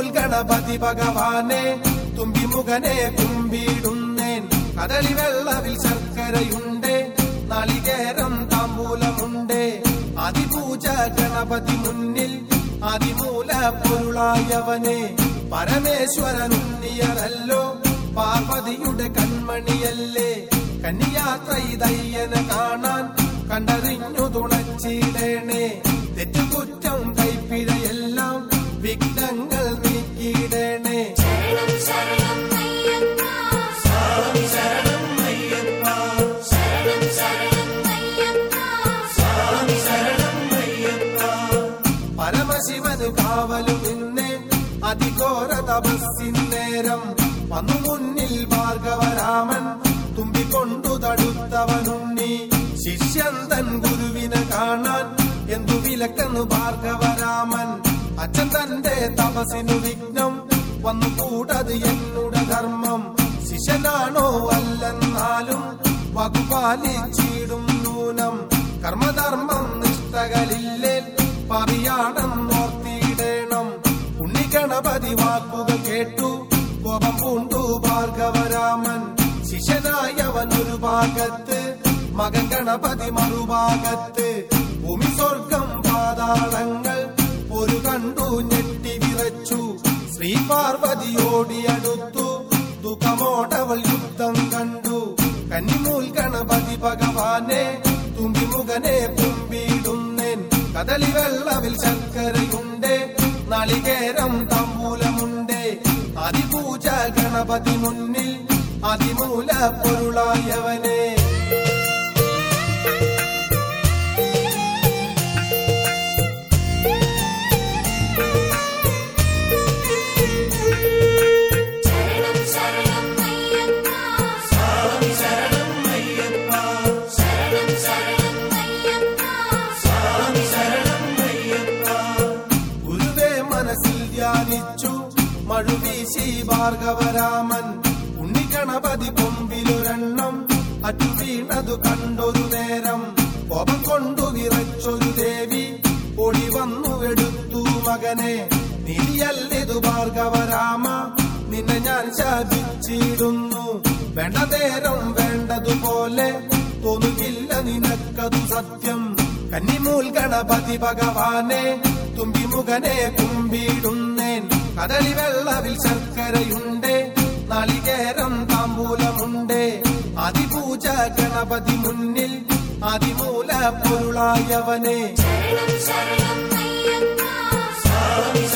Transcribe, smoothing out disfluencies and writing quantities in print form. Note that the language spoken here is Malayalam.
കന്നിമൂൽ ഗണപതി ഭഗവാനെ തുമ്പിമുഖനെ കുമ്പിടുന്നേൻ. കദളി വെള്ളവിൽ ശർക്കരയുണ്ട്, നാളികേരം താമ്പൂലമുണ്ട്. അതിപൂജ ഗണപതി മുന്നിൽ അതിമൂല പൊരുളായവനെ. പരമേശ്വരനുണ്ണിയറല്ലോ പാർവതിയുടെ കൺമണിയല്ലേ. കന്യാത്ര ഇതയ്യനെ കാണാൻ കണ്ടറിഞ്ഞു തുണച്ചിടേണേ. തെറ്റുകുറ്റം കൈപ്പിഴയെല്ലാം വിഘ്നങ്ങൾ നീക്കിയിടേണേ. പരമശിവന് കാവലു നിന്നെ അതിഘോര തപസ്സിന്നേരം വന്നു മുന്നിൽ ഭാർഗവരാമൻ തുമ്പിക്കൊണ്ടു തടുത്തവനുണ്ണി. ശിഷ്യൻ തൻ ഗുരുവിനെ കാണാൻ എന്തു വിലക്കെന്നു ഭാർഗവരാമൻ. അച്ഛൻ തന്റെ തപസ്സിനു വിഘ്നം വന്നു കൂടത് എന്നുടെ ധർമ്മം. ശിഷ്യനാണോ അല്ലെന്നാലും വകുപാലിച്ചിടും നൂനം. കർമ്മധർമ്മം നിഷ്ഠകളില്ലേ പറിയാണെന്നോർത്തിയിടേണം. ഉണ്ണിഗണപതി വാക്കുകൾ കേട്ടു കോപം പൂണ്ടു ഭാർഗവരാമൻ. ശിഷ്യനായവൻ ഒരു ഭാഗത്ത്, മകൻ ഗണപതി മറുഭാഗത്ത്. ഭൂമി സ്വർഗം പാതാളങ്ങൾ ഒരു കണ്ടു ഞെട്ടി വിറച്ചു. ശ്രീ പാർവതിയോടിയടുത്തു ദുഃഖമോടവൾ യുദ്ധം കണ്ടു. കന്നിമൂൽ ഗണപതി ഭഗവാനെ തുമ്പിമുഖനെ കുമ്പിടുന്നേൻ. കദളി വെള്ളവിൽ ശർക്കരയുണ്ട്, നാളികേരം താമ്പൂലമുണ്ട്. അതിപൂജ ഗണപതി മുന്നിൽ അതിമൂല പൊരുളായവനെ. മഴുവീശി ഭാർഗവരാമൻ. ഉണ്ണിഗണപതി കൊമ്പിലൊരെണ്ണം അറ്റു വീണതു കണ്ടൊരു നേരം. കോപം കൊണ്ടു വിറച്ചൊരു ദേവി ഓടി വന്നു എടുത്തു മകനെ. നീയല്ലിതു ഭാർഗവരാമ, നിന്നെ ഞാൻ ശാപിച്ചിടുന്നു. വേണ്ട നേരം വേണ്ടതുപോലെ തോന്നുകില്ല നിനക്കതു സത്യം. കന്നിമൂൽ ഗണപതി ഭഗവാനെ തുമ്പിമുഖനെ കുമ്പിടുന്നേൻ. കദളി വെള്ളവിൽ ശർക്കരയുണ്ട്, നാളികേരം താമ്പൂലമുണ്ട്. അതിപൂജ ഗണപതി മുന്നിൽ അതിമൂല പൊരുളായവനെ.